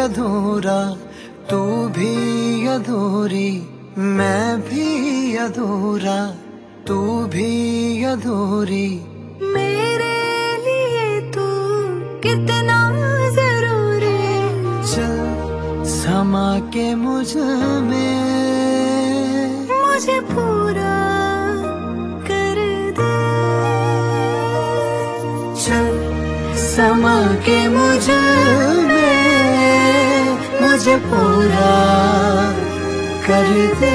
अधूरा, तू भी अधूरी, मैं भी अधूरा, तू भी अधूरी। मेरे लिए तू कितना जरूरी। चल समा के मुझ में मुझे पूरा कर दे। चल समा के मुझ में मुझे पूरा कर दे।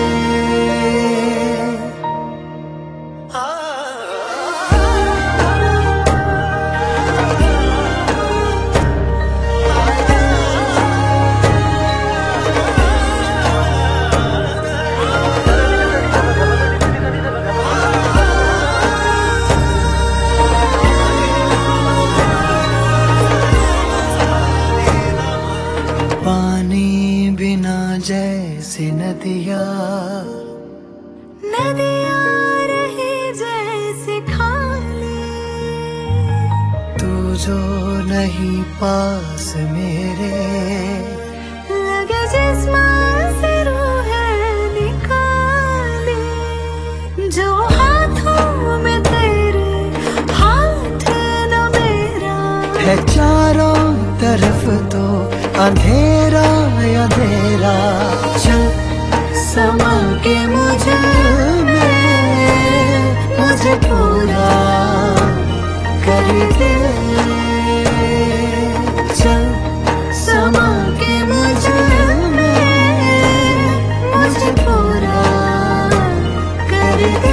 पानी बिना जैसे नदियाँ रही जैसे खाली। तू जो नहीं पास मेरे, लगे जिस्म से रूह निकाली। जो हाथों में तेरे हाथ न मेरा, है चारों तरफ तो अंधेरा अंधेरा। चल समा के मुझ में मुझे पूरा कर दे। चल समा के मुझ में मुझे पूरा कर दे।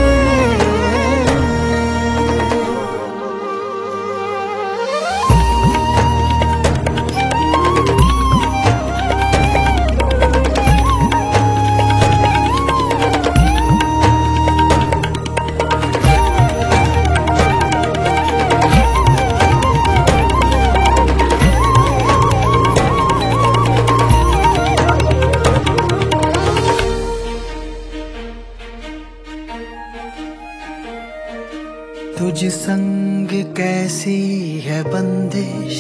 तुझ संग कैसी है बंदिश,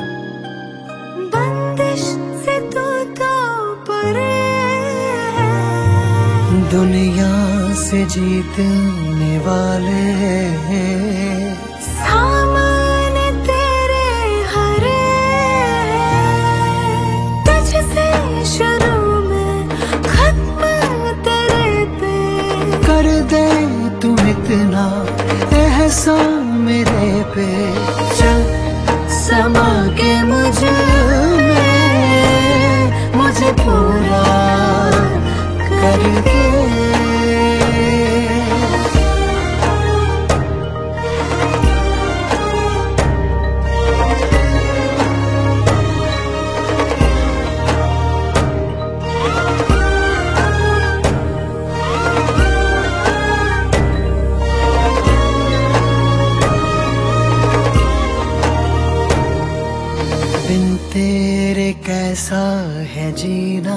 बंदिश से तू तो परे है। दुनिया से जीतने वाले सामने तेरे हरे। तुझसे शुरू में खत्म तेरे पे। कर दे तू इतना एहसान मेरे पे। चल समा के मुझ में मुझे पूरा कर दे। बिन तेरे कैसा है जीना,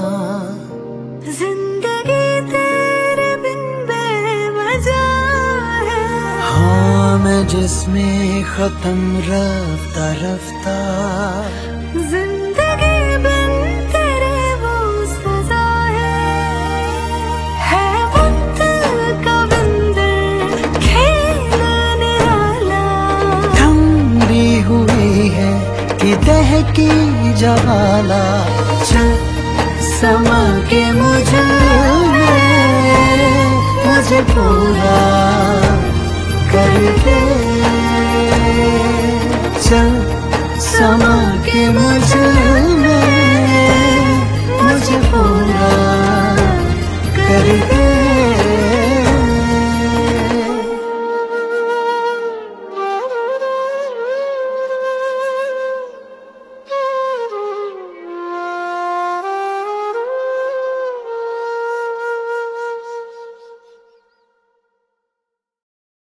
जिंदगी तेरे बिन बेवजह है। हाँ मैं जिसमें खत्म रफ्ता रफ्ता। जिंदगी बिन तेरे वो सजा है वक्त का बंदर खेल निराला। ठंडी हुई है कि दहकी ज्वाला। चल समा के मुझ में मुझे पूरा कर दे। चल समा के मुझ में मुझे पूरा कर दे।